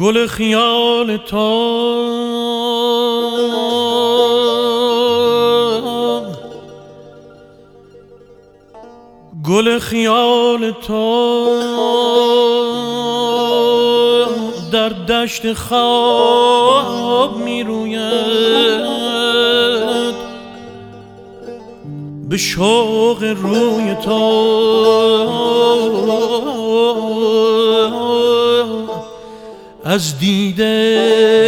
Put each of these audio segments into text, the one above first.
گل خیال تو گل خیال تو در دشت خواب می روید، به شوق روی تو از دیده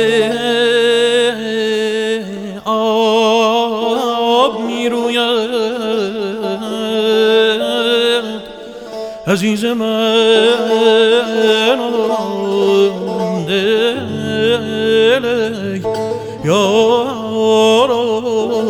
آب می روید. عزیز من دل یارو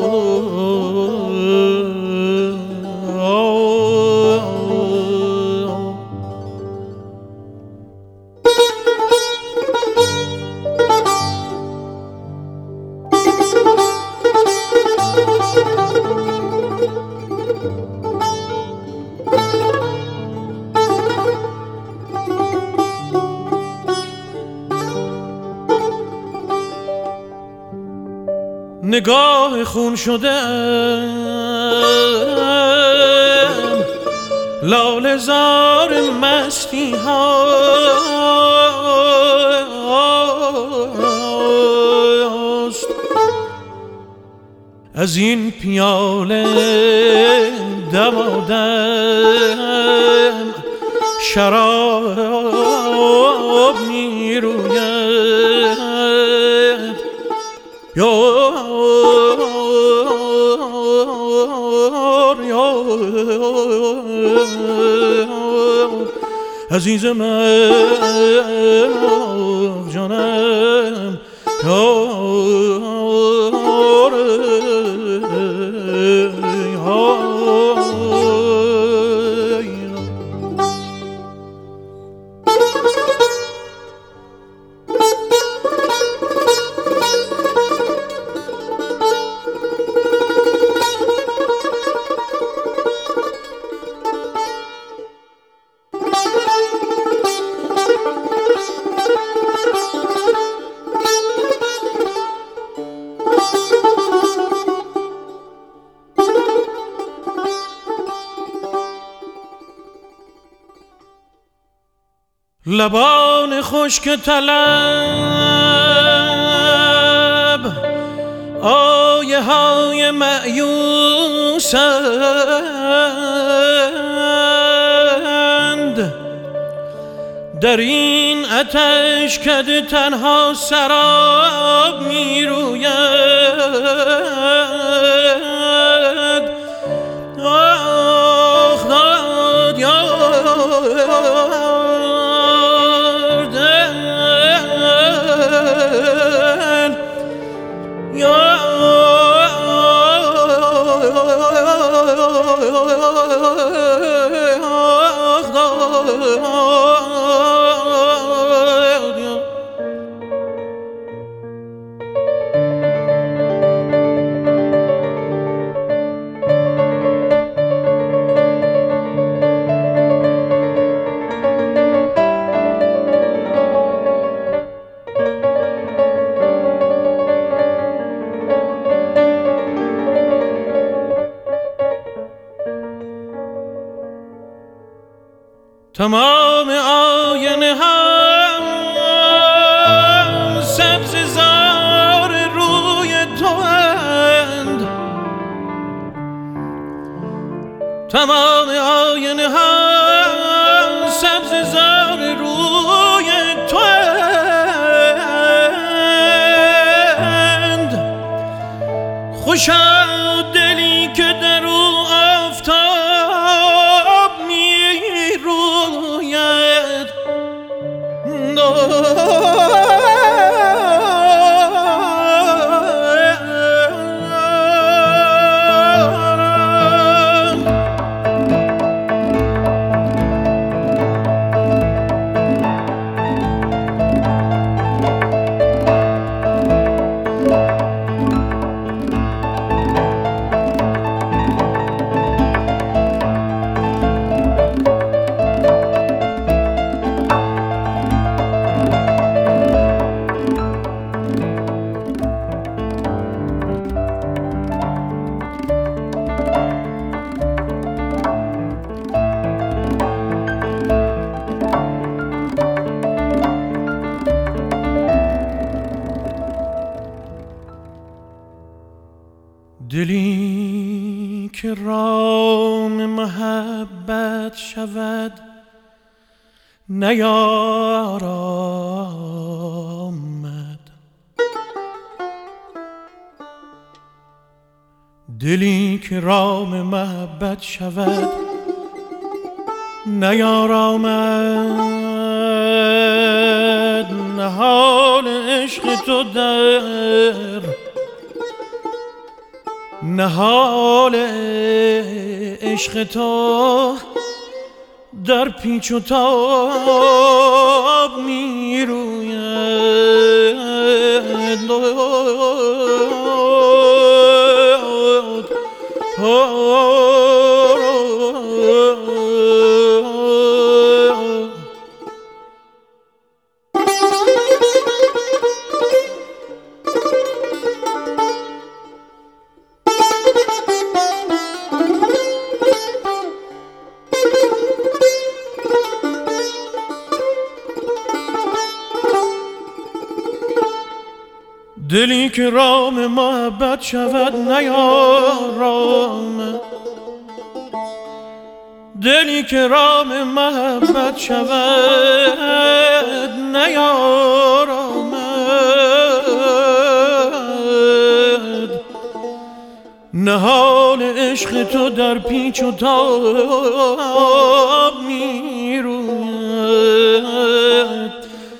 نگاه خون شده لاله زار مستی هاست، از این پیاله دمادم شراب می روید. عزیز من جانم لبان خشک طلب آیه های مأیوسند، در این آتش کده تنها سراب می روید. آخ داد تمام آینه ها سبززار روی توند، تمام آینه ها سبززار روی توند. خوشا دلی که در او آفتاب می روید. دلی که رام محبت شود نیارامد، دلی که رام محبت شود نیارامد، نهال عشق تو در نهال عشق تو در پیچ و تاب می روید، دلی که رام محبت شود نیارامد، دلی که رام محبت شود نیارامد، نهال عشق تو در پیچ و تاب می روید،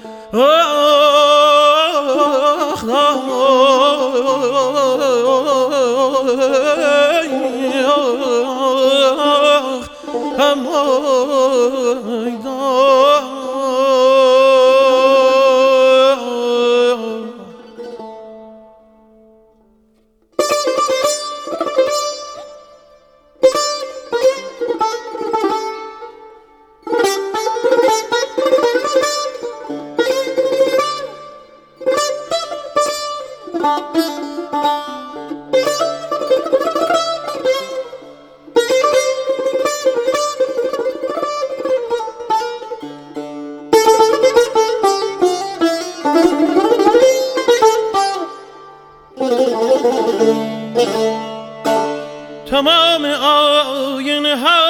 تمام آینه ها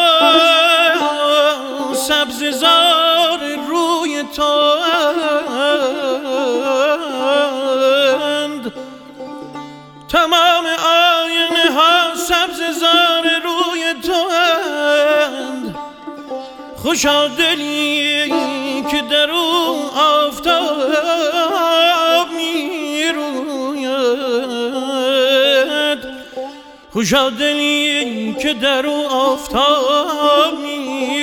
سبززار روی تو اند، تمام آینه ها سبززار روی تو اند، خوشا دلی که در او آفتاب می روید، خوشا دلی که در او آفتاب می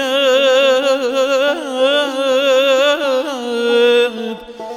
روید،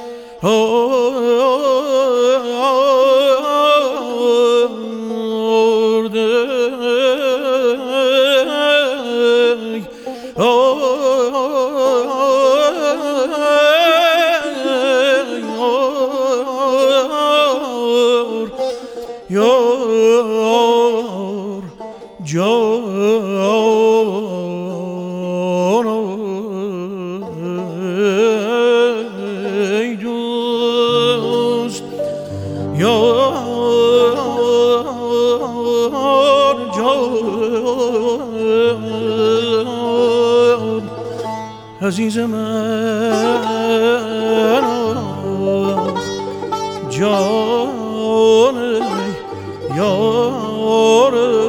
ای دوست جان عزیز من، جان یار